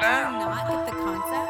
Do you not get the concept?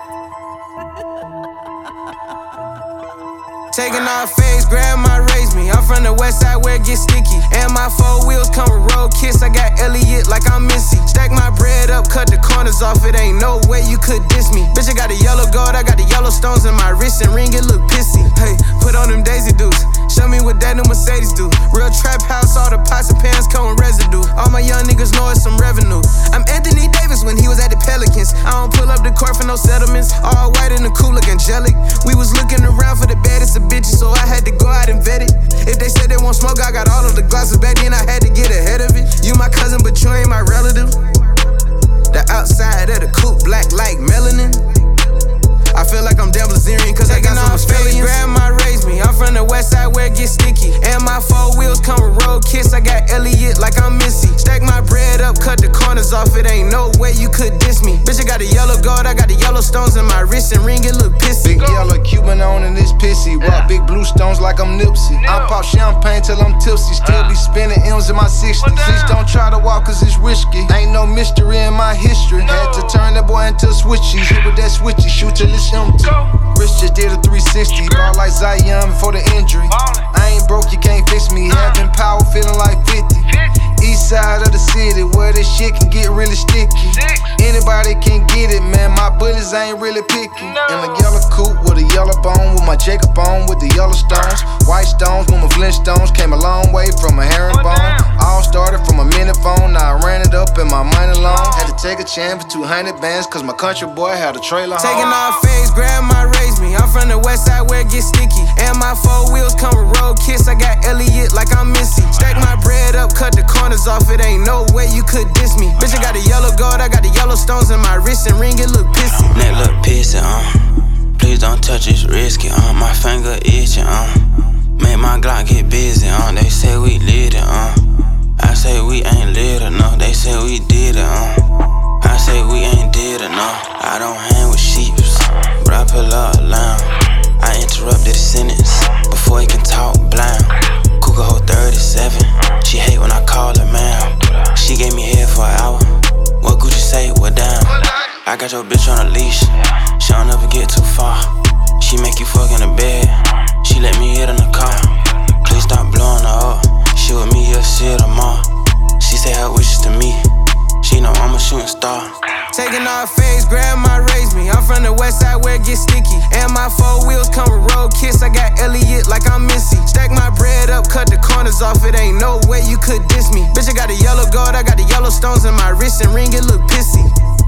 Taking off phase, grandma raised me. I'm from the west side where it gets sticky. And my 4 wheels come with road kiss. I got Elliot like I'm Missy. Stack my bread up, cut the corners off. It ain't no way you could diss me. Bitch, I got the yellow gold, I got the yellow stones in my wrist and ring. It look pissy. Hey, put on them Daisy Dukes. Show me what that new Mercedes do. Real trap house, all the pots and pans come with residue. All my young niggas know it's some revenue. I'm Anthony Davis when he was at the Pelicans. I don't pull up the court for no settlements. All white and the cool look angelic. We was looking around for the baddest of bitches, so I had to go out and vet it. If they said they won't smoke, I got all of the glasses back then. I had to get ahead of it. You my cousin, but you ain't my relative. The outside of the coupe, black like melanin. I feel like I'm Dan Blazerian, cause I got some Australians. Grandma raised me, I'm from the west side where it gets sticky. And my 4 wheels come with road kiss. I got Elliot like I'm Missy. Stack my bread up, cut the corners off. It ain't no way you could diss me. Bitch, I got the yellow gold, I got the yellow stones in my wrist and ring. It look pissy. Big yellow Cuban on and it's pissy. Rock big blue stones like I'm Nipsey. I pop champagne till I'm tipsy. Still be spinning M's in my 60s. Please don't try to walk cause it's risky. Ain't no mystery in my history. Had to turn that boy into a switchy. Hit with that switchy, shoot till it's empty. Rich just did a 360. Ball like Zion before the injury. I ain't broke, you can't fix me. Having power, feeling like 50. East side of the city, where this shit can get really sticky. Anybody can get it, man. My bullets ain't really picky. In a yellow coupe with a yellow bone, with my Jacob on with the yellow stones. White stones with my Flintstones. Came a long way from a herringbone. All started from a minute phone. Now I ran it up in my money loan. Had to take a chance for 200 bands, cause my country boy had a trailer home. Taking off phase, grandma raised me. I'm from the west side where it gets sticky. And my 4 wheels come with road kiss. I got Elliot like I'm Missy. Stack my bread up, cut the corners off. It ain't no way you could diss me. Bitch, I got the yellow gold, I got the yellow stones in my wrist and ring. It look pissy. Neck look pissy, please don't touch, it's risky, my finger itching, make my Glock get busy, they say we lit it, I say we ain't lit enough, they say we did it, I say we ain't did enough. I don't hang with sheeps, but I pull up loud. I interrupted the sentence before he can talk blind. Cougar hold 37, she hate when I call her man. She gave me head for an hour, what Gucci say, what down? I got your bitch on a leash, she don't ever get too far. She make you fuck in the bed, she let me hit in the car. Please stop blowing her up, she with me, you'll see her tomorrow. She say her wishes to me, she know I'm a shooting star. Taking off phase, grandma raised me. I'm from the west side where it gets sticky. And my 4 wheels come with road kiss. I got Elliot like I'm Missy. Stack my bread up, cut the corners off. It ain't no way you could diss me. Bitch, I got the yellow gold, I got the yellow stones in my wrist and ring. It look pissy.